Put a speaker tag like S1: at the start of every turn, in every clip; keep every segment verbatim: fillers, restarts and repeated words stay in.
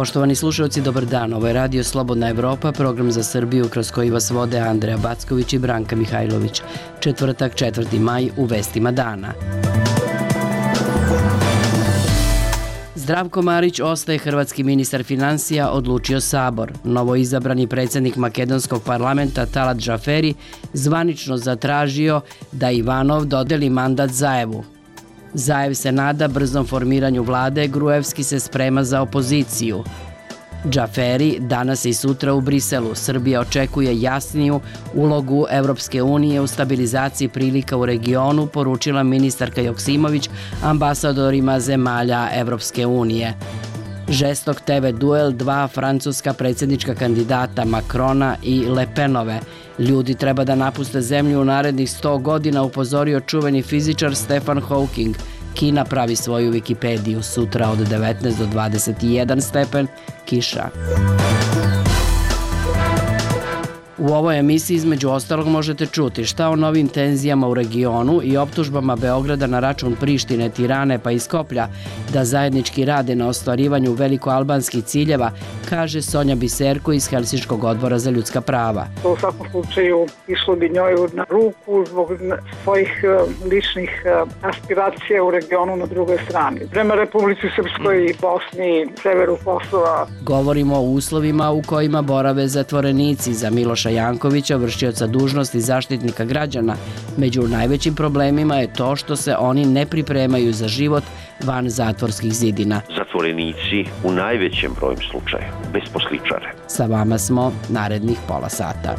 S1: Poštovani slušalci, dobar dan. Ovo je Radio Slobodna Evropa, program za Srbiju kroz koji vas vode Andreja Backović i Branka Mihajlović. Četvrtak, četvrti maj, u vestima dana. Zdravko Marić ostaje hrvatski ministar finansija, odlučio Sabor. Novoizabrani predsjednik makedonskog parlamenta Talat Džaferi zvanično zatražio da Ivanov dodeli mandat Zaevu. Zaev se nada brzom formiranju vlade, Gruevski se sprema za opoziciju. Džaferi danas i sutra u Briselu. Srbija očekuje jasniju ulogu Evropske unije u stabilizaciji prilika u regionu, poručila ministarka Joksimović ambasadorima zemalja Evropske unije. Žestok te ve duel dva francuska predsjednička kandidata Macrona i Le Penove. Ljudi treba da napuste zemlju u narednih sto godina, upozorio čuveni fizičar Stephen Hawking. Kina pravi svoju Wikipediju, sutra od devetnaest do dvadeset jedan stepen, kiša. U ovoj emisiji između ostalog možete čuti šta o novim tenzijama u regionu i optužbama Beograda na račun Prištine, Tirane pa i Skoplja da zajednički rade na ostvarivanju velikoalbanskih ciljeva, kaže Sonja Biserko iz Helsinškog odbora za ljudska prava.
S2: U svakom slučaju išlo bi njoj na ruku zbog svojih ličnih aspiracija u regionu na drugoj strani. Prema Republici Srpskoj i Bosni, severu Kosova.
S1: Govorimo o uslovima u kojima borave zatvorenici. Za Miloša Jankovića, vršioca dužnosti zaštitnika građana, među najvećim problemima je to što se oni ne pripremaju za život van zatvorskih zidina.
S3: Zatvorenici u najvećem broju slučaja, bez posličare.
S1: Sa vama smo narednih pola sata.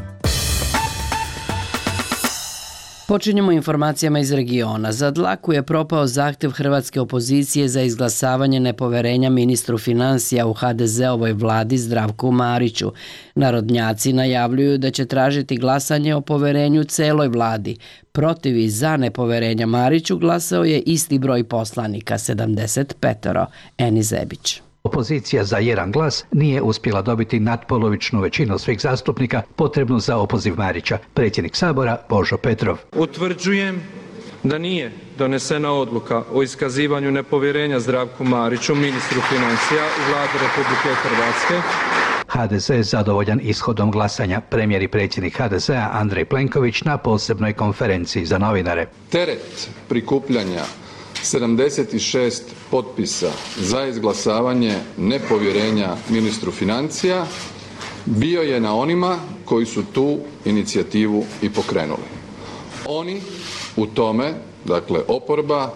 S1: Počinjemo informacijama iz regiona. Za dlaku je propao zahtjev hrvatske opozicije za izglasavanje nepoverenja ministru finansija u ha de zeovoj vladi Zdravku Mariću. Narodnjaci najavljuju da će tražiti glasanje o poverenju celoj vladi. Protiv i za nepoverenja Mariću glasao je isti broj poslanika, sedamdeset pet. Eni Zebić.
S4: Opozicija za jedan glas nije uspjela dobiti natpolovičnu većinu svih zastupnika potrebnu za opoziv Marića. Predsjednik Sabora Božo Petrov.
S5: Utvrđujem da nije donesena odluka o iskazivanju nepovjerenja Zdravku Mariću, ministru financija u vladi Republike Hrvatske.
S4: ha de ze je zadovoljan ishodom glasanja. Premijer i predsjednik ha de zea Andrej Plenković na posebnoj konferenciji za novinare.
S6: Teret prikupljanja sedamdeset šest potpisa za izglasavanje nepovjerenja ministru financija bio je na onima koji su tu inicijativu i pokrenuli. Oni u tome, dakle oporba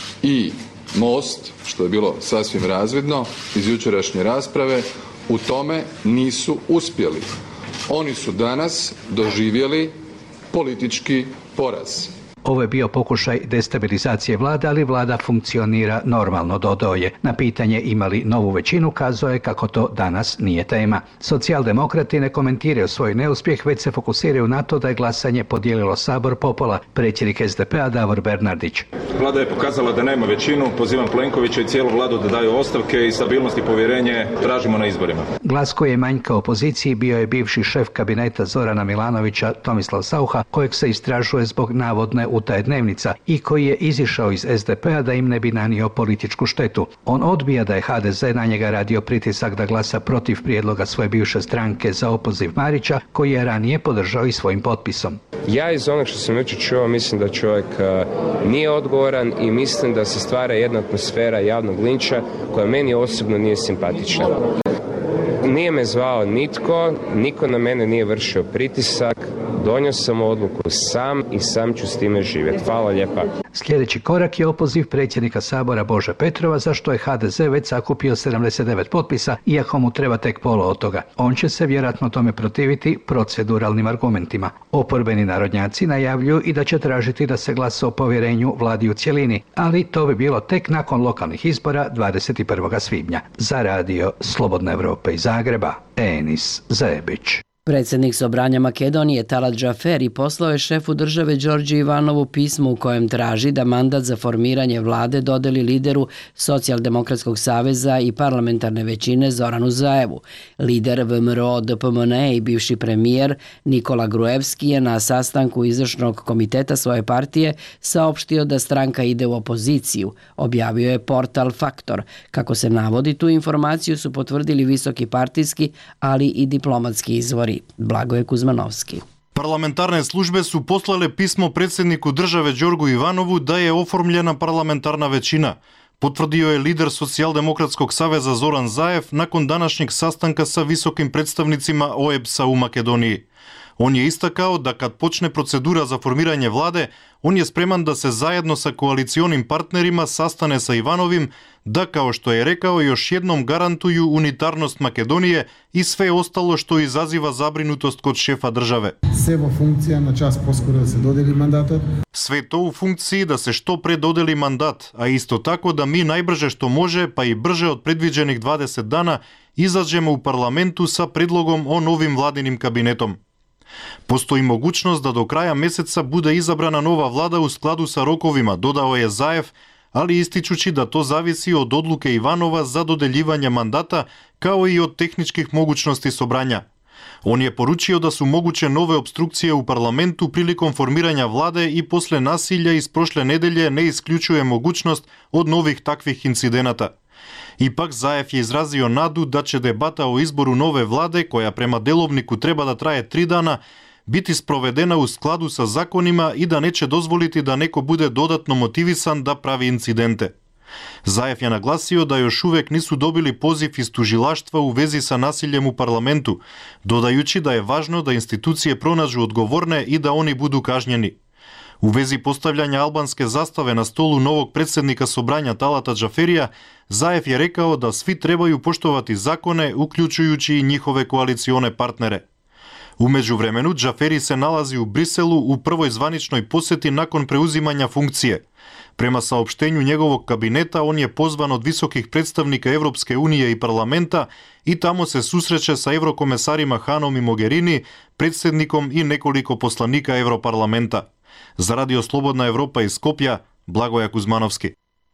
S6: i Most, što je bilo sasvim razvidno iz jučerašnje rasprave, u tome nisu uspjeli. Oni su danas doživjeli politički poraz.
S4: Ovo je bio pokušaj destabilizacije vlade, ali vlada funkcionira normalno, dodao je. Na pitanje imali novu većinu, kazao je kako to danas nije tema. Socijaldemokrati ne komentiraju svoj neuspjeh, već se fokusiraju na to da je glasanje podijelilo Sabor popola. Predsjednik es de pe a Davor Bernardić.
S7: Vlada je pokazala da nema većinu, pozivam Plenkovića i cijelu vladu da daju ostavke i stabilnost i povjerenje tražimo na izborima. Glas koji je manjkao opoziciji bio je bivši šef kabineta Zorana Milanovića Tomislav Saucha, kojeg se istražuje zbog navodne utaje dnevnica i koji je izišao iz es de pe a da im ne bi nanio političku štetu. On odbija da je ha de ze na njega radio pritisak da glasa protiv prijedloga svoje bivše stranke za opoziv Marića, koji je ranije podržao i svojim potpisom.
S8: Ja iz onog što sam jučer čuo mislim da čovjek uh, nije odgovoran i mislim da se stvara jedna atmosfera javnog linča koja meni osobno nije simpatična. Nije me zvao nitko, niko na mene nije vršio pritisak, donio sam odluku sam i sam ću s time živjeti. Hvala lijepa.
S4: Sljedeći korak je opoziv predsjednika Sabora Bože Petrova, za što je ha de ze već sakupio sedamdeset devet potpisa, iako mu treba tek pola od toga. On će se vjerojatno tome protiviti proceduralnim argumentima. Oporbeni narodnjaci najavljuju i da će tražiti da se glasa o povjerenju vladi u cjelini, ali to bi bilo tek nakon lokalnih izbora dvadeset prvog svibnja. Za radio Slobodna Evropa iz Zagreba, Enis Zebić.
S1: Predsjednik Sobranja Makedonije Talat Džaferi poslao je šefu države Đorđu Ivanovu pismo u kojem traži da mandat za formiranje vlade dodeli lideru Socijaldemokratskog saveza i parlamentarne većine Zoranu Zaevu. Lider V M R O D P M N E i bivši premijer Nikola Gruevski je na sastanku izvršnog komiteta svoje partije saopštio da stranka ide u opoziciju, objavio je portal Faktor. Kako se navodi, tu informaciju su potvrdili visoki partijski, ali i diplomatski izvori. Blagoje Kuzmanovski.
S9: Parlamentarne službe su poslale pismo predsjedniku države Đorgu Ivanovu da je oformljena parlamentarna većina. Potvrdio je lider Socijaldemokratskog saveza Zoran Zaev nakon današnjeg sastanka sa visokim predstavnicima O E B S-a u Makedoniji. On je istakao da kad počne procedura za formiranje vlade, on je spreman da se zajedno sa koalicionim partnerima sastane sa Ivanovim, da, kao što je rekao, još jednom garantuju unitarnost Makedonije i sve ostalo što izaziva zabrinutost kod šefa države.
S10: Sve funkcija na čas poskoro da se dodeli mandatat.
S9: Sve to u funkciji da se što pre dodeli mandat, a isto tako da mi najbrže što može, pa i brže od predviđenih dvadeset dana, izađemo u parlamentu sa predlogom o novim vladinim kabinetom. Postoji mogućnost da do kraja meseca bude izabrana nova vlada u skladu sa rokovima, dodao je Zaev, ali ističući da to zavisi od odluke Ivanova za dodeljivanje mandata, kao i od tehničkih mogućnosti Sobranja. On je poručio da su moguće nove obstrukcije u parlamentu prilikom formiranja vlade i posle nasilja iz prošle nedelje ne isključuje mogućnost od novih takvih incidenata. Ipak Zaev je izrazio nadu da će debata o izboru nove vlade, koja prema delovniku treba da traje tri dana, biti sprovedena u skladu sa zakonima i da neće dozvoliti da neko bude dodatno motivisan da pravi incidente. Zaev je naglasio da još uvek nisu dobili poziv iz tužilaštva u vezi sa nasiljem u parlamentu, dodajući da je važno da institucije pronađu odgovorne i da oni budu kažnjeni. U vezi postavljanja albanske zastave na stolu novog predsjednika Sobranja Talata Džaferija, Zaev je rekao da svi trebaju poštovati zakone, uključujući i njihove koalicione partnere. U međuvremenu, Džaferi se nalazi u Briselu u prvoj zvaničnoj posjeti nakon preuzimanja funkcije. Prema saopštenju njegovog kabineta, on je pozvan od visokih predstavnika Evropske unije i parlamenta i tamo se susreće sa evrokomesarima Hanom i Mogherini, predsjednikom i nekoliko poslanika Evroparlamenta. Za Radio Slobodna Evropa iz Skopja, Blagoje Kuzmanovski.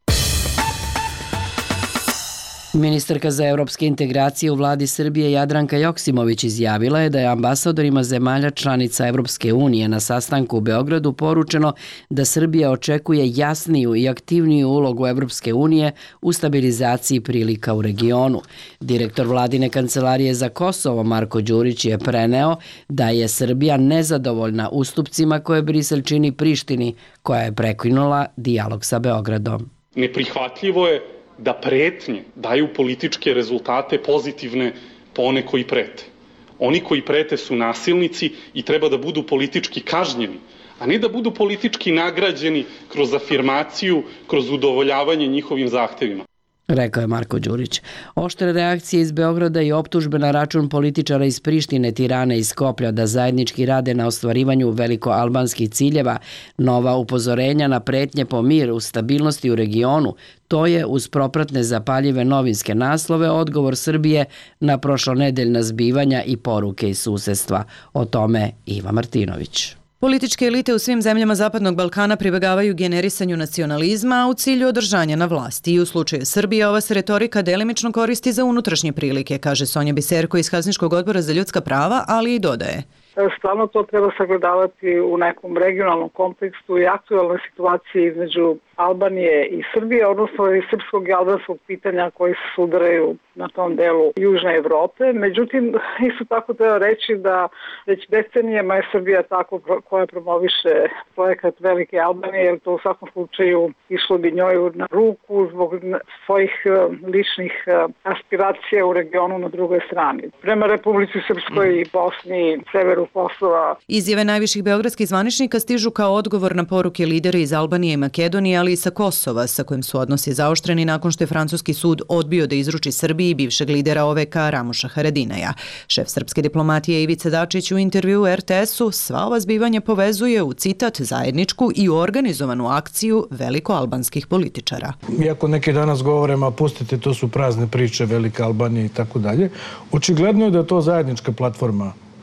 S1: Ministarka za evropske integracije u vladi Srbije Jadranka Joksimović izjavila je da je ambasadorima zemalja članica Evropske unije na sastanku u Beogradu poručeno da Srbija očekuje jasniju i aktivniju ulogu Evropske unije u stabilizaciji prilika u regionu. Direktor vladine kancelarije za Kosovo Marko Đurić je preneo da je Srbija nezadovoljna ustupcima koje Brisel čini Prištini, koja je prekinula dijalog sa Beogradom.
S11: Neprihvatljivo je da pretnje daju političke rezultate pozitivne po one koji prete. Oni koji prete su nasilnici i treba da budu politički kažnjeni, a ne da budu politički nagrađeni kroz afirmaciju, kroz udovoljavanje njihovim zahtevima.
S1: Rekao je Marko Đurić. Oštre reakcije iz Beograda i optužbe na račun političara iz Prištine, Tirane i Skoplja da zajednički rade na ostvarivanju velikoalbanskih ciljeva, nova upozorenja na pretnje po mir u stabilnosti u regionu, to je uz propratne zapaljive novinske naslove odgovor Srbije na prošlonedeljna zbivanja i poruke iz susedstva. O tome Iva Martinović.
S12: Političke elite u svim zemljama Zapadnog Balkana pribegavaju generisanju nacionalizma u cilju održanja na vlasti. I u slučaju Srbije ova se retorika delimično koristi za unutrašnje prilike, kaže Sonja Biserko iz Helsinškog odbora za ljudska prava, ali i dodaje.
S2: Stvarno to treba sagledavati u nekom regionalnom kontekstu i aktualnoj situaciji između Albanije i Srbije, odnosno i srpskog i albanskog pitanja koji se sudaraju na tom delu Južne Evrope. Međutim, isto tako treba reći da već decenijama je Srbija tako koja promoviše projekat Velike Albanije, jer to u svakom slučaju išlo bi njoj na ruku zbog svojih ličnih aspiracija u regionu na drugoj strani. Prema Republici Srpskoj i Bosni, severu Kosova.
S12: Izjave najviših beogradskih zvaničnika stižu kao odgovor na poruke lidera iz Albanije i Makedonije, ali i sa Kosova, sa kojim su odnosi zaoštreni nakon što je francuski sud odbio da izruči Srbiji bivšeg lidera O V K Ramuša Haradinaja. Šef srpske diplomatije Ivica Dačić u intervjuu R T S-u sva ova zbivanja povezuje u citat zajedničku i organizovanu akciju velikoalbanskih političara.
S10: Iako neki danas govore, ma pustite, to su prazne priče, Velika Albanija i tako dalje, očigledno je da je to zajednička platforma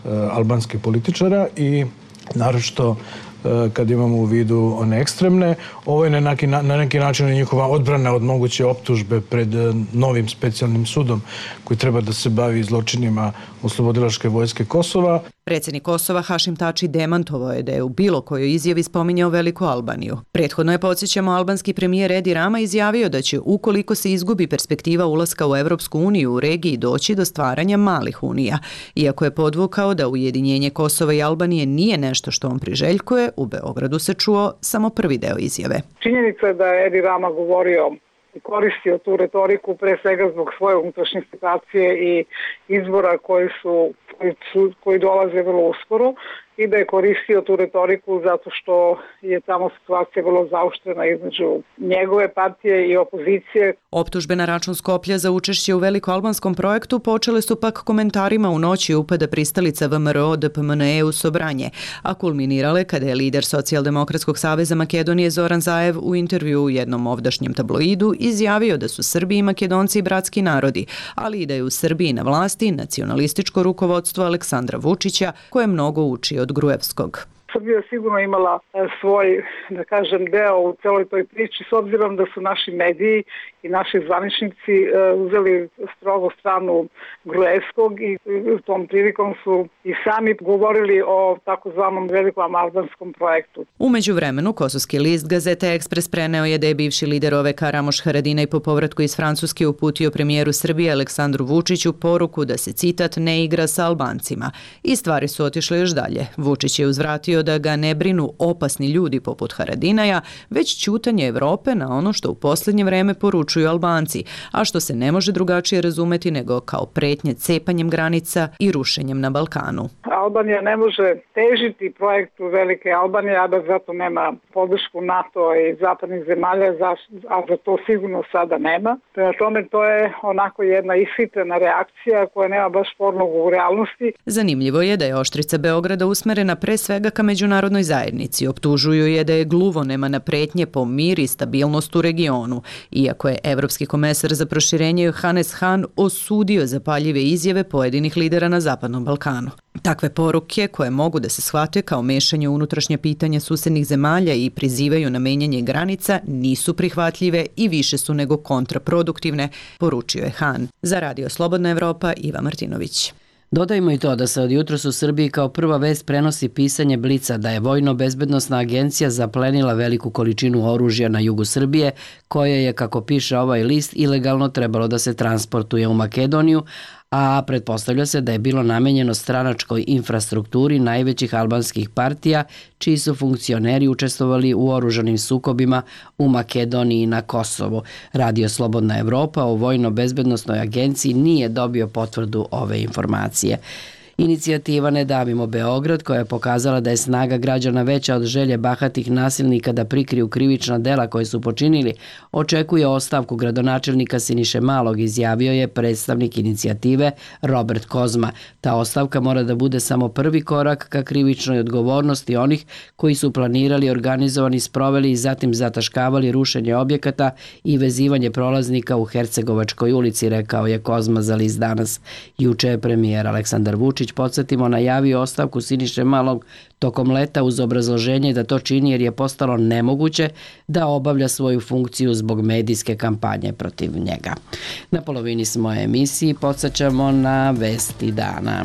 S10: albanskih političara i naročito kad imamo u vidu one ekstremne. Ovo je na neki, na neki način njihova odbrana od moguće optužbe pred novim specijalnim sudom koji treba da se bavi zločinima oslobodilačke vojske Kosova.
S12: Predsjednik Kosova Hašim Tači demantovao je da je u bilo kojoj izjavi spominjao Veliku Albaniju. Prethodno je, podsjećamo, albanski premijer Edi Rama izjavio da će, ukoliko se izgubi perspektiva ulaska u Evropsku uniju, u regiji doći do stvaranja malih unija. Iako je podvukao da ujedinjenje Kosova i Albanije nije nešto što on priželjkuje, u Beogradu se čuo samo prvi deo izjave.
S2: Činjenica je da je Edi Rama govorio i koristio tu retoriku pre svega zbog svoje unutrašnje situacije i izbora koji su koji, su, koji dolaze vrlo uskoro i da je koristio tu retoriku zato što je tamo situacija vrlo zaoštrena između njegove partije i opozicije.
S12: Optužbe na račun Skoplja za učešće u velikoalbanskom projektu počele su pak komentarima u noći upada pristalica V M R O D P M N E u Sobranje, a kulminirale kada je lider Socijaldemokratskog saveza Makedonije Zoran Zaev u intervju u jednom ovdašnjem tabloidu izjavio da su Srbi i Makedonci bratski narodi, ali i da je u Srbiji na vlasti nacionalističko rukovodstvo Aleksandra Vučića koje mnogo uči od Gruevskog.
S2: Srbija je sigurno imala svoj, da kažem, deo u celoj toj priči, s obzirom da su naši mediji i naši zvaničnici uzeli strogo stranu Gruevskog i tom prilikom su i sami govorili o takozvanom velikom albanskom projektu.
S12: Umeđu vremenu, kosovski list Gazeta Ekspres preneo je da je bivši lider O V K Ramoš Haradinaj po povratku iz Francuske uputio premijeru Srbije Aleksandru Vučiću poruku da se, citat, ne igra sa Albancima. I stvari su otišle još dalje. Vučić je uzvratio da ga ne brinu opasni ljudi poput Haradinaja, već ćutanje Evrope na ono što u posljednje vreme poručuju Albanci, a što se ne može drugačije razumeti nego kao pretnje cepanjem granica i rušenjem na Balkanu.
S2: Albanija ne može težiti projektu Velike Albanije, a da zato nema podršku NATO i zapadnih zemalja, a za to sigurno sada nema. Prema tome, to je onako jedna ishitrena reakcija koja nema baš podlogu u realnosti.
S12: Zanimljivo je da je oštrica Beograda usmerena pre svega ka međunarodnoj zajednici. Optužuju je da je gluvonema na pretnje po mir i stabilnost u regionu, iako je evropski komesar za proširenje Johannes Hahn osudio zapaljive izjave pojedinih lidera na Zapadnom Balkanu. Takve poruke, koje mogu da se shvate kao mešanje u unutrašnje pitanja susednih zemalja i prizivaju na menjanje granica, nisu prihvatljive i više su nego kontraproduktivne, poručio je Hahn. Za Radio Slobodna Evropa, Iva Martinović.
S1: Dodajmo i to da se od jutros u Srbiji kao prva vest prenosi pisanje Blica da je Vojno-bezbednosna agencija zaplenila veliku količinu oružja na jugu Srbije, koje je, kako piše ovaj list, ilegalno trebalo da se transportuje u Makedoniju, a pretpostavlja se da je bilo namenjeno stranačkoj infrastrukturi najvećih albanskih partija, čiji su funkcioneri učestvovali u oružanim sukobima u Makedoniji i na Kosovu. Radio Slobodna Evropa o Vojno-bezbednosnoj agenciji nije dobio potvrdu ove informacije. Inicijativa Ne davimo Beograd, koja je pokazala da je snaga građana veća od želje bahatih nasilnika da prikriju krivična dela koje su počinili, očekuje ostavku gradonačelnika Siniše Malog, izjavio je predstavnik inicijative Robert Kozma. Ta ostavka mora da bude samo prvi korak ka krivičnoj odgovornosti onih koji su planirali, organizovani, sproveli i zatim zataškavali rušenje objekata i vezivanje prolaznika u Hercegovačkoj ulici, rekao je Kozma za list Danas. Juče je premijer Aleksandar Vučić, podsjetimo, najavio ostavku Siniše Malog tokom leta uz obrazloženje da to čini jer je postalo nemoguće da obavlja svoju funkciju zbog medijske kampanje protiv njega. Na polovini smo emisiji, podsjećamo na vesti dana.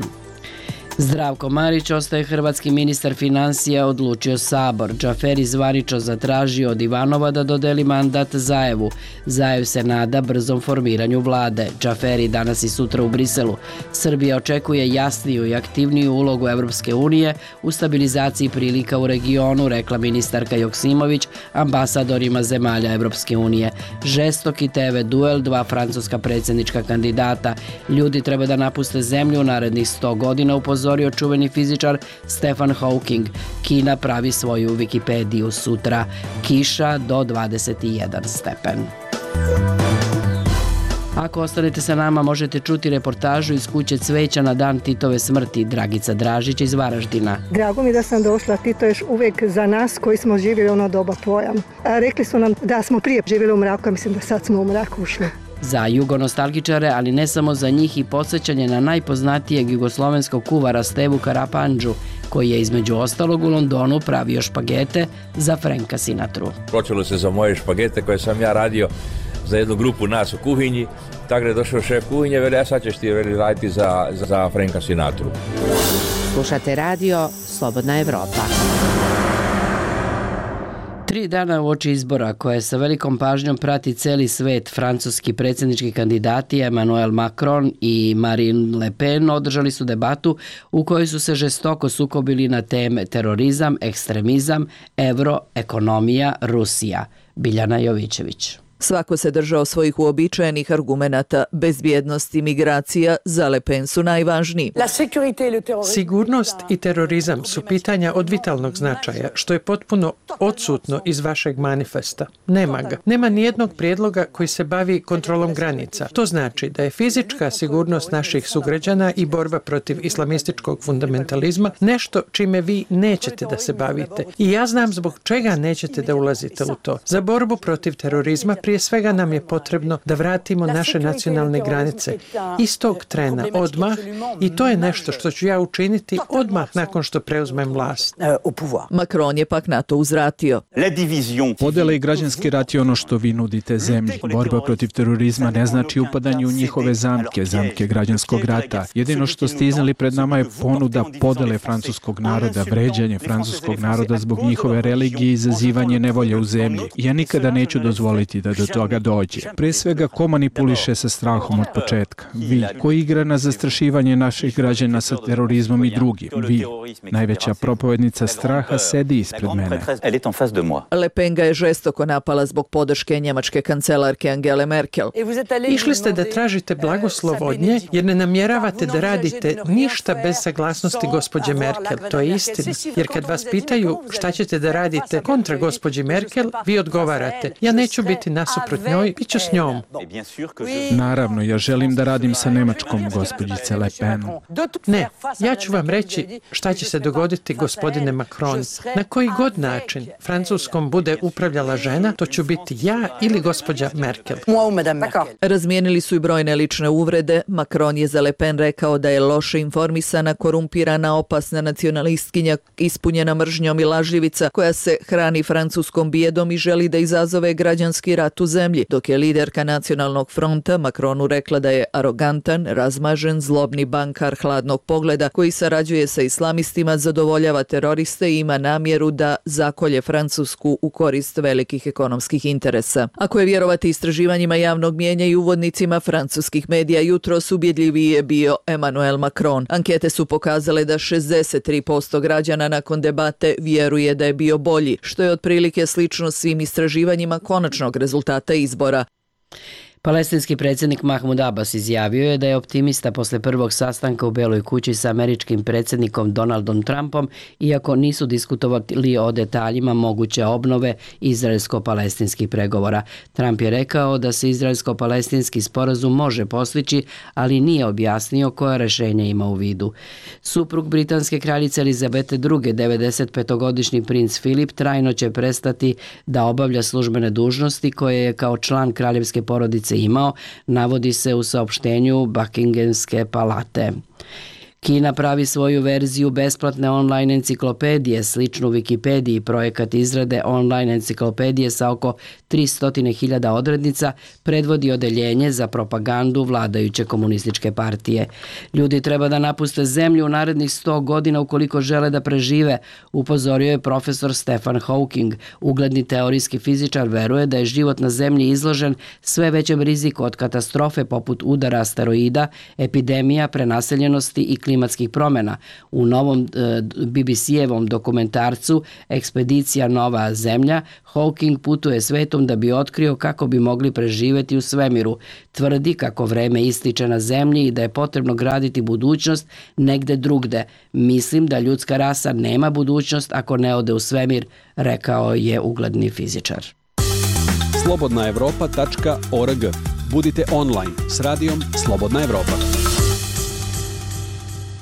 S1: Zdravko Marić ostaje hrvatski ministar finansija, odlučio Sabor. Džaferi zvanično zatražio od Ivanova da dodeli mandat Zaevu. Zaev se nada brzom formiranju vlade. Džaferi danas i sutra u Briselu. Srbija očekuje jasniju i aktivniju ulogu Evropske unije u stabilizaciji prilika u regionu, rekla ministarka Joksimović ambasadorima zemalja Evropske unije. Žestoki T V duel, dva francuska predsjednička kandidata. Ljudi treba da napuste zemlju u narednih sto godina, upozorio čuveni fizičar Stephen Hawking. Kina pravi svoju Wikipediju sutra. Kiša do dvadeset jedan stepen. Ako ostanete sa nama, možete čuti reportažu iz kuće cveća na dan Titove smrti. Dragica Dražić iz Varaždina.
S13: Drago mi da sam došla. Tito je uvijek za nas koji smo živjeli ono doba tvoja. A rekli su nam da smo prije živjeli u mraku, a mislim da sad smo u mraku ušli.
S1: Za jugonostalgičare, ali ne samo za njih, i podsjećanje na najpoznatijeg jugoslovenskog kuvara Stevu Karapandžu, koji je između ostalog u Londonu pravio špagete za Franka Sinatru.
S14: Počelo se za moje špagete koje sam ja radio za jednu grupu nas u kuhinji, tako da je došao šef kuhinje, veli, a sad ćeš ti veli, raditi za, za Franka Sinatru.
S15: Slušate radio Slobodna Evropa.
S1: Tri dana uoči izbora koje sa velikom pažnjom prati celi svet, francuski predsjednički kandidati Emmanuel Macron i Marine Le Pen održali su debatu u kojoj su se žestoko sukobili na teme terorizam, ekstremizam, evro, ekonomija, Rusija. Biljana Jovićević.
S16: Svako se držao svojih uobičajenih argumenata. Bezbjednost i migracija za Le Pen su najvažniji.
S17: Sigurnost i terorizam su pitanja od vitalnog značaja, što je potpuno odsutno iz vašeg manifesta. Nema ga. Nema nijednog prijedloga koji se bavi kontrolom granica. To znači da je fizička sigurnost naših sugrađana i borba protiv islamističkog fundamentalizma nešto čime vi nećete da se bavite. I ja znam zbog čega nećete da ulazite u to. Za borbu protiv terorizma prije svega nam je potrebno da vratimo naše nacionalne granice istog trena, odmah, i to je nešto što ću ja učiniti odmah nakon što preuzmem vlast.
S16: Macron je pak na to uzvratio.
S18: Podjela i građanski rat je ono što vi nudite zemlji. Borba protiv terorizma ne znači upadanje u njihove zamke, zamke građanskog rata. Jedino što ste iznali pred nama je ponuda podele francuskog naroda, vređanje francuskog naroda zbog njihove religije i izazivanje nevolje u zemlji. Ja nikada neću dozvoliti da do toga dođe. Pre svega, ko manipuliše sa strahom od početka? Vi. Ko igra na zastrašivanje naših građana sa terorizmom i drugi? Vi. Najveća propovednica straha sedi ispred mene.
S16: Le Pen ga je žestoko napala zbog podrške njemačke kancelarke Angele Merkel.
S17: Išli ste da tražite blagoslov od nje jer ne namjeravate da radite ništa bez saglasnosti gospođe Merkel. To je istina. Jer kad vas pitaju šta ćete da radite kontra gospođi Merkel, vi odgovarate: ja neću biti nasuprot njoj, bit ću s njom.
S18: Naravno, ja želim da radim sa nemačkom gospođice Le Pen.
S17: Ne, ja ću vam reći šta će se dogoditi, gospodine Macron. Na koji god način Francuskom bude upravljala žena, to ću biti ja ili gospođa Merkel.
S16: Razmijenili su i brojne lične uvrede. Macron je za Le Pen rekao da je loše informisana, korumpirana, opasna nacionalistkinja, ispunjena mržnjom i lažljivica koja se hrani francuskom bijedom i želi da izazove građanski rat u zemlji, dok je liderka Nacionalnog fronta Macronu rekla da je arogantan, razmažen, zlobni bankar hladnog pogleda koji sarađuje sa islamistima, zadovoljava teroriste i ima namjeru da zakolje Francusku u korist velikih ekonomskih interesa. Ako je vjerovati istraživanjima javnog mijenja i uvodnicima francuskih medija, jutros ubjedljiviji je bio Emmanuel Macron. Ankete su pokazale da šezdeset tri posto građana nakon debate vjeruje da je bio bolji, što je otprilike slično svim istraživanjima konačnog rezultata izbora.
S1: Palestinski predsjednik Mahmud Abbas izjavio je da je optimista posle prvog sastanka u Beloj kući sa američkim predsjednikom Donaldom Trumpom, iako nisu diskutovali o detaljima moguće obnove izraelsko-palestinskih pregovora. Trump je rekao da se izraelsko-palestinski sporazum može postići, ali nije objasnio koja rješenja ima u vidu. Suprug britanske kraljice Elizabete druge, devedesetpetogodišnji princ Filip, trajno će prestati da obavlja službene dužnosti koje je kao član kraljevske porodice imao, navodi se u saopštenju Buckinghamske palate. Kina pravi svoju verziju besplatne online enciklopedije, sličnu Wikipediji. Projekat izrade online enciklopedije sa oko tristo hiljada odrednica predvodi odeljenje za propagandu vladajuće komunističke partije. Ljudi treba da napuste zemlju u narednih sto godina ukoliko žele da prežive, upozorio je profesor Stephen Hawking. Ugledni teorijski fizičar veruje da je život na zemlji izložen sve većem riziku od katastrofe poput udara asteroida, epidemija, prenaseljenosti i klimatskih promjena. U novom B B C-evom dokumentarcu Ekspedicija Nova zemlja, Hawking putuje svetom da bi otkrio kako bi mogli preživjeti u svemiru. Tvrdi kako vreme ističe na zemlji i da je potrebno graditi budućnost negde drugde. Mislim da ljudska rasa nema budućnost ako ne ode u svemir, rekao je ugledni fizičar.
S19: slobodna evropa tačka org. Budite online s radijom Slobodna Evropa.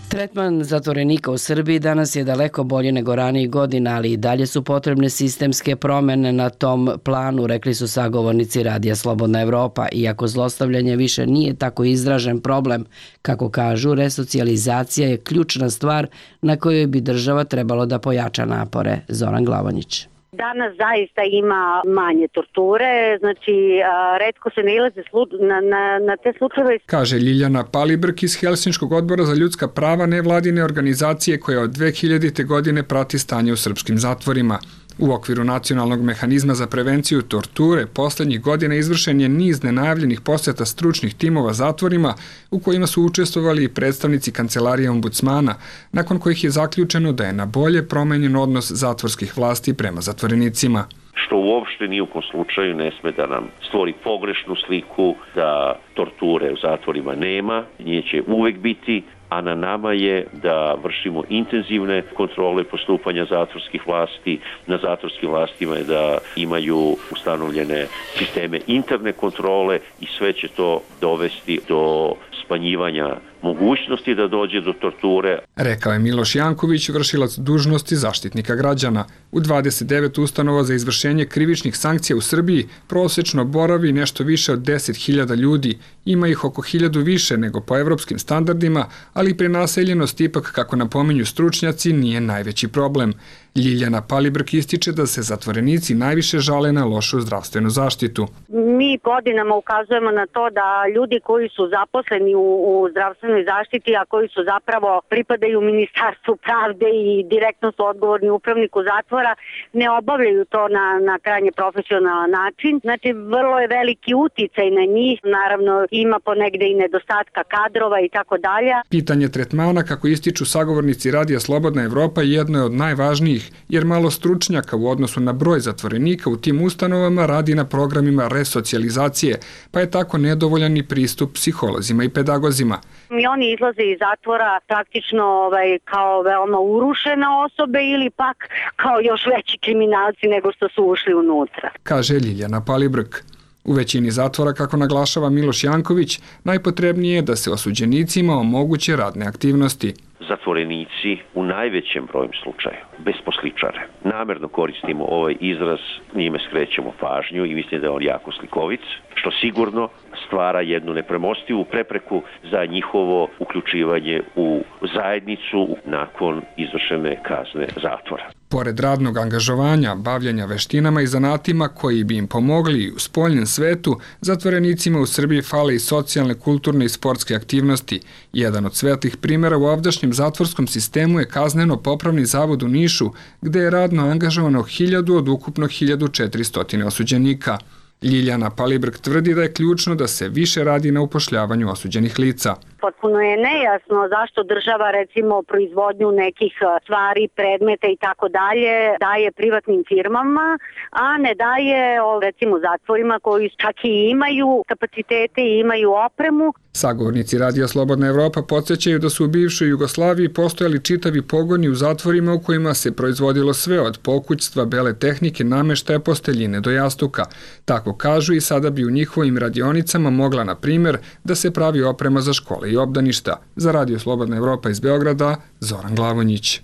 S1: Tretman zatvorenika u Srbiji danas je daleko bolje nego ranijih godina, ali i dalje su potrebne sistemske promene na tom planu, rekli su sagovornici Radija Slobodna Evropa. Iako zlostavljanje više nije tako izražen problem, kako kažu, resocijalizacija je ključna stvar na kojoj bi država trebalo da pojača napore. Zoran Glavonjić.
S20: Danas zaista ima manje torture, znači a, retko se nailaze na, na, na te slučajeve.
S21: Kaže Ljiljana Palibrk iz Helsinškog odbora za ljudska prava, nevladine organizacije koja od dve hiljadite. godine prati stanje u srpskim zatvorima. U okviru nacionalnog mehanizma za prevenciju torture poslednjih godina izvršen je niz nenajavljenih posjeta stručnih timova zatvorima u kojima su učestvovali i predstavnici kancelarije ombudsmana, nakon kojih je zaključeno da je na bolje promenjen odnos zatvorskih vlasti prema zatvorenicima.
S3: Što uopšte ni u kom slučaju ne sme da nam stvori pogrešnu sliku da torture u zatvorima nema, nje će uvek biti, a na nama je da vršimo intenzivne kontrole postupanja zatvorskih vlasti. Na zatvorskim vlastima je da imaju ustanovljene sisteme interne kontrole i sve će to dovesti do smanjivanja mogućnosti da dođe do torture.
S21: Rekao je Miloš Janković, vršilac dužnosti zaštitnika građana. U dvadeset devet ustanova za izvršenje krivičnih sankcija u Srbiji prosečno boravi nešto više od deset hiljada ljudi. Ima ih oko hiljadu više nego po evropskim standardima, ali prenaseljenost ipak, kako napominju stručnjaci, nije najveći problem. Ljiljana Palibrk ističe da se zatvorenici najviše žale na lošu zdravstvenu zaštitu.
S20: Mi godinama ukazujemo na to da ljudi koji su zaposleni u, u zdravstvenoj zaštiti, a koji su zapravo pripadaju Ministarstvu pravde i direktno su odgovorni upravniku zatvora, ne obavljaju to na, na krajnje profesionalan način. Znači, vrlo je veliki uticaj na njih, naravno ima ponegde i nedostatka kadrova i tako dalje.
S21: Pitanje tretmana, kako ističu sagovornici Radija Slobodna Evropa, jedno je od najvažnijih, jer malo stručnjaka u odnosu na broj zatvorenika u tim ustanovama radi na programima resocijalizacije, pa je tako nedovoljan i pristup psiholozima i pedagozima.
S20: I oni izlaze iz zatvora praktično ovaj, kao veoma urušene osobe ili pak kao još veći kriminalci nego što su ušli unutra.
S21: Kaže Ljiljana Palibrk. U većini zatvora, kako naglašava Miloš Janković, najpotrebnije je da se osuđenicima omoguće radne aktivnosti.
S3: Zatvorenici u najvećem broju slučaja besposličare. Namerno koristimo ovaj izraz, njime skrećemo pažnju i mislim da je on jako slikovit, što sigurno stvara jednu nepremostivu prepreku za njihovo uključivanje u zajednicu nakon izvršene kazne zatvora.
S21: Pored radnog angažovanja, bavljenja veštinama i zanatima koji bi im pomogli u spoljnom svetu, zatvorenicima u Srbiji fale i socijalne, kulturne i sportske aktivnosti. Jedan od svetlih primjera u ovdašnjem zatvorskom sistemu je kazneno-popravni zavod u Nišu, gde je radno angažovano hiljadu od ukupno hiljadu četiristo osuđenika. Ljiljana Palibrk tvrdi da je ključno da se više radi na upošljavanju osuđenih lica.
S20: Potpuno je nejasno zašto država recimo proizvodnju nekih stvari, predmeta i tako dalje daje privatnim firmama, a ne daje recimo zatvorima koji čak i imaju kapacitete i imaju opremu.
S21: Sagovornici Radija Slobodna Evropa podsjećaju da su u bivšoj Jugoslaviji postojali čitavi pogoni u zatvorima u kojima se proizvodilo sve od pokućstva, bele tehnike, nameštaja, posteljine do jastuka. Tako kažu i sada bi u njihovim radionicama mogla, na primjer, da se pravi oprema za škole i obdaništa. Za Radio Slobodna Evropa iz Beograda, Zoran Glavonjić.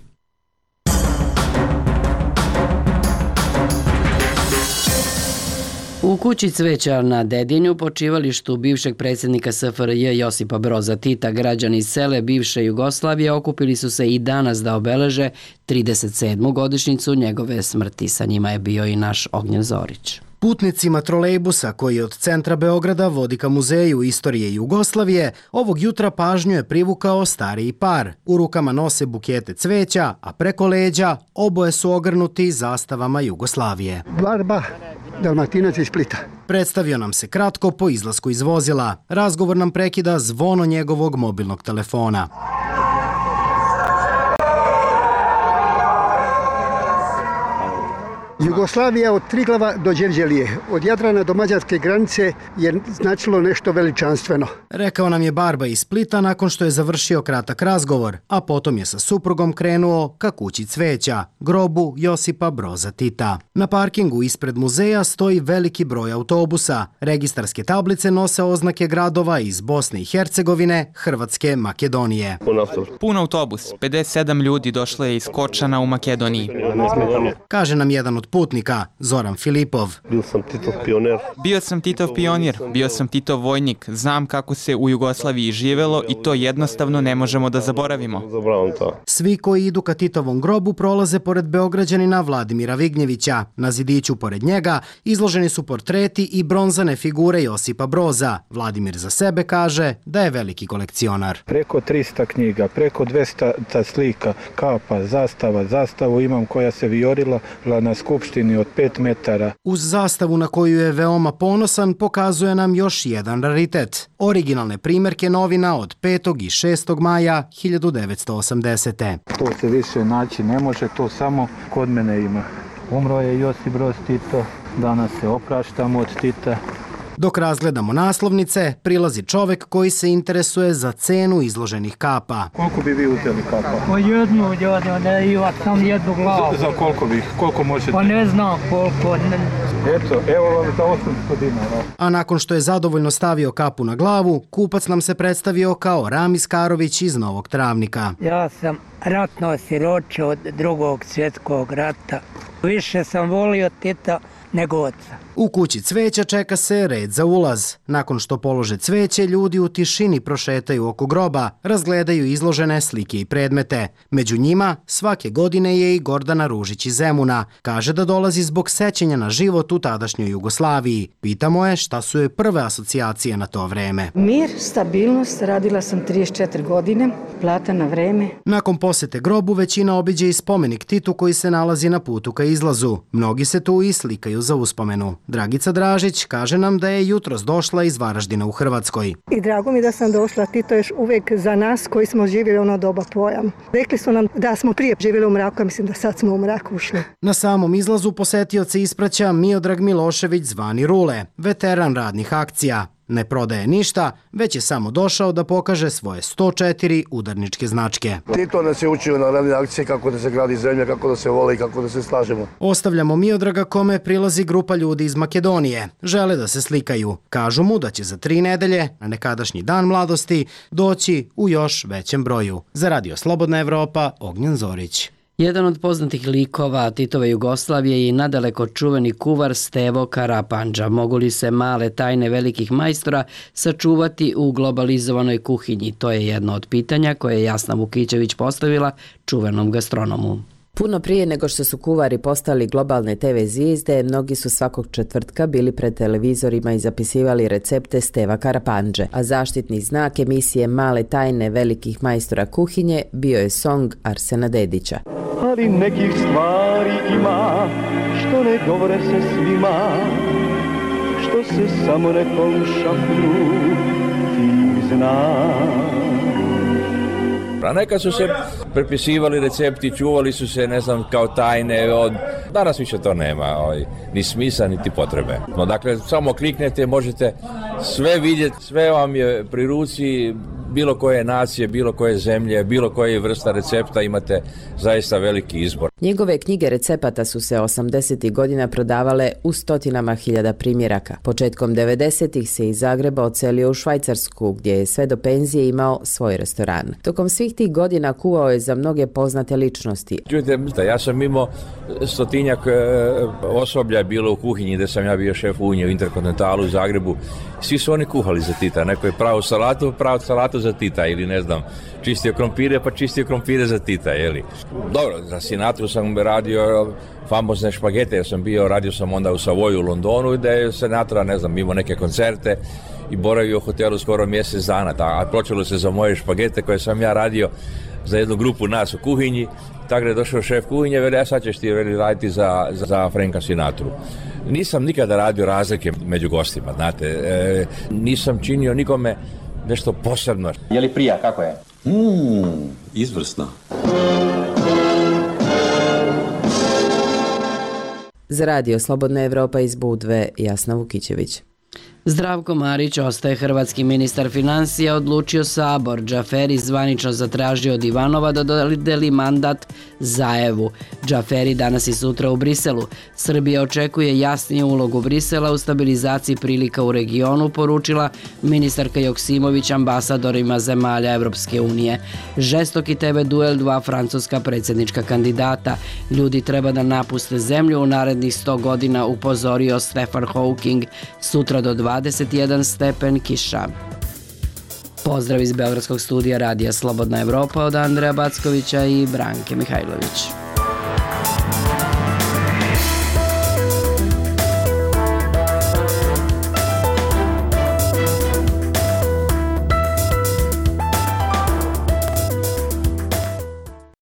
S1: U kući cveća na Dedinju, počivalištu bivšeg predsjednika S F R J Josipa Broza Tita, građani iz cele bivše Jugoslavije okupili su se i danas da obeleže trideset sedmu godišnjicu njegove smrti. Sa njima je bio i naš Ognjen Zorić.
S22: Putnicima trolejbusa koji od centra Beograda vodi ka muzeju istorije Jugoslavije, ovog jutra pažnju je privukao stariji par. U rukama nose bukete cveća, a preko leđa oboje su ogrnuti zastavama Jugoslavije.
S23: Barba, Dalmatinac iz Splita.
S22: Predstavio nam se kratko po izlasku iz vozila. Razgovor nam prekida zvono njegovog mobilnog telefona.
S23: Jugoslavija od Triglava do Đevđelije, od Jadrana do mađarske granice je značilo nešto veličanstveno.
S22: Rekao nam je Barba iz Splita nakon što je završio kratak razgovor, a potom je sa suprugom krenuo ka kući cveća, grobu Josipa Broza Tita. Na parkingu ispred muzeja stoji veliki broj autobusa. Registarske tablice nose oznake gradova iz Bosne i Hercegovine, Hrvatske, Makedonije.
S5: Pun autobus, pedeset sedam ljudi došlo je iz Kočana u Makedoniji.
S22: Kaže nam jedan od putnika, Zoran Filipov.
S6: Bio sam Titov pioner.
S5: Bio sam Titov pionir, bio sam Titov vojnik, znam kako se u Jugoslaviji živelo i to jednostavno ne možemo da zaboravimo.
S22: Svi koji idu ka Titovom grobu prolaze pored Beograđanina Vladimira Vignjevića. Na zidiću pored njega izloženi su portreti i bronzane figure Josipa Broza. Vladimir za sebe kaže da je veliki kolekcionar.
S7: Preko trista knjiga, preko dvesta slika, kapa, zastava, zastavu imam koja se viorila na skupštini od pet metara.
S22: Uz zastavu na koju je veoma ponosan pokazuje nam još jedan raritet. Originalne primjerke novina od petog i šestog maja hiljadu devetsto osamdesete.
S7: To se više naći ne može, to samo kod mene ima. Umro je Josip Broz Tito, danas se opraštamo od Tita.
S22: Dok razgledamo naslovnice, prilazi čovek koji se interesuje za cenu izloženih kapa.
S7: Koliko bi vi uzeli kapa?
S24: Po jednu, jednu, ne imat, sam jednu glavu.
S7: Za, za koliko bi, koliko možete?
S24: Pa ne znam koliko. Ne...
S7: Eto, evo vam za osamsto dinara.
S22: A nakon što je zadovoljno stavio kapu na glavu, kupac nam se predstavio kao Ramis Karović iz Novog Travnika.
S24: Ja sam ratno siroče od drugog svjetskog rata. Više sam volio Tita nego oca.
S22: U kući cveća čeka se red za ulaz. Nakon što polože cveće, ljudi u tišini prošetaju oko groba, razgledaju izložene slike i predmete. Među njima svake godine je i Gordana Ružić iz Zemuna. Kaže da dolazi zbog sećanja na život u tadašnjoj Jugoslaviji. Pitamo je šta su joj prve asocijacije na to vreme.
S13: Mir, stabilnost, radila sam trideset četiri godine, plata na vreme.
S22: Nakon posete grobu većina obiđe i spomenik Titu koji se nalazi na putu ka izlazu. Mnogi se tu i slikaju za uspomenu. Dragica Dražić kaže nam da je jutros došla iz Varaždina u Hrvatskoj.
S13: I drago mi da sam došla, Tito još uvijek za nas koji smo živjeli ono doba pojam. Rekli su nam da smo prije živjeli u mraku, a mislim da sad smo u mraku ušli.
S22: Na samom izlazu posetioce ispraća Miodrag Milošević zvani Rule, veteran radnih akcija. Ne prodaje ništa, već je samo došao da pokaže svoje sto četiri udarničke značke.
S6: Tito nas je učio na radne akcije kako da se gradi zemlja, kako da se vole i kako da se slažemo.
S22: Ostavljamo Miodraga kome prilazi grupa ljudi iz Makedonije. Žele da se slikaju. Kažu mu da će za tri nedelje, na nekadašnji dan mladosti, doći u još većem broju. Za Radio Slobodna Evropa, Ognjen Zorić.
S1: Jedan od poznatih likova Titove Jugoslavije je i nadaleko čuveni kuvar Stevo Karapandža. Mogu li se male tajne velikih majstora sačuvati u globalizovanoj kuhinji? To je jedno od pitanja koje je Jasna Vukićević postavila čuvenom gastronomu.
S15: Puno prije nego što su kuvari postali globalne te ve zvijezde, mnogi su svakog četvrtka bili pred televizorima i zapisivali recepte Steva Karapandže, a zaštitni znak emisije Male tajne velikih majstora kuhinje bio je song Arsena Dedića.
S25: Ali nekih stvari ima, što ne govore se svima, što se samo nekom šapnu, ti znaš.
S14: A nekad su se prepisivali recepti, čuvali su se, ne znam, kao tajne od... Danas više to nema, ovaj, ni smisa, niti potrebe. No, dakle, samo kliknete, možete sve vidjeti, sve vam je pri ruci, bilo koje nacije, bilo koje zemlje, bilo koje vrsta recepta, imate zaista veliki izbor.
S15: Njegove knjige recepata su se osamdesetih godina prodavale u stotinama hiljada primjeraka. Početkom devedesetih se iz Zagreba odselio u Švajcarsku, gdje je sve do penzije imao svoj restoran. Tokom svih tih godina kuvao je za mnoge poznate ličnosti.
S14: Čujte, ja sam imao stotinjak osoblja bilo u kuhinji gdje sam ja bio šef Unije u Interkontinentalu u Zagrebu. Svi su oni kuhali za Tita. Neko je pravo salatu, pravo salatu za Tita ili ne znam, čistio krompire pa čistio krompire za Tita, jeli. Dobro, za Sinatru sam radio famozne špagete, ja sam bio, radio sam onda u Savoju u Londonu gdje je Sinatra, ne znam, imao neke koncerte i boravio u hotelu skoro mjesec dana, a počelo se za moje špagete koje sam ja radio za jednu grupu nas u kuhinji. Tako je došao šef kuhinje, veli, ja sad ćeš ti veli, raditi za, za, za Franka Sinatru. Nisam nikada radio razlike među gostima, znate, e, nisam činio nikome nešto posebno.
S26: Je li prija, kako je?
S19: Mmm, izvrsno.
S15: Za radio Slobodna Evropa iz Budve, Jasna Vukićević.
S1: Zdravko Marić ostaje hrvatski ministar financija, odlučio Sabor. Džaferi zvanično zatražio od Ivanova da dodeli mandat Zaevu. Džaferi danas i sutra u Briselu. Srbija očekuje jasniju ulogu Brisela u stabilizaciji prilika u regionu, poručila ministarka Joksimović ambasadorima zemalja Evropske unije. Žestoki te ve duel dva francuska predsjednička kandidata. Ljudi treba da napuste zemlju u narednih sto godina, upozorio Stephen Hawking. Sutra do dvadeset jedan stepen kiša. Pozdrav iz Beogradskog studija Radija Slobodna Evropa od Andreja Backovića i Branke Mihajlović.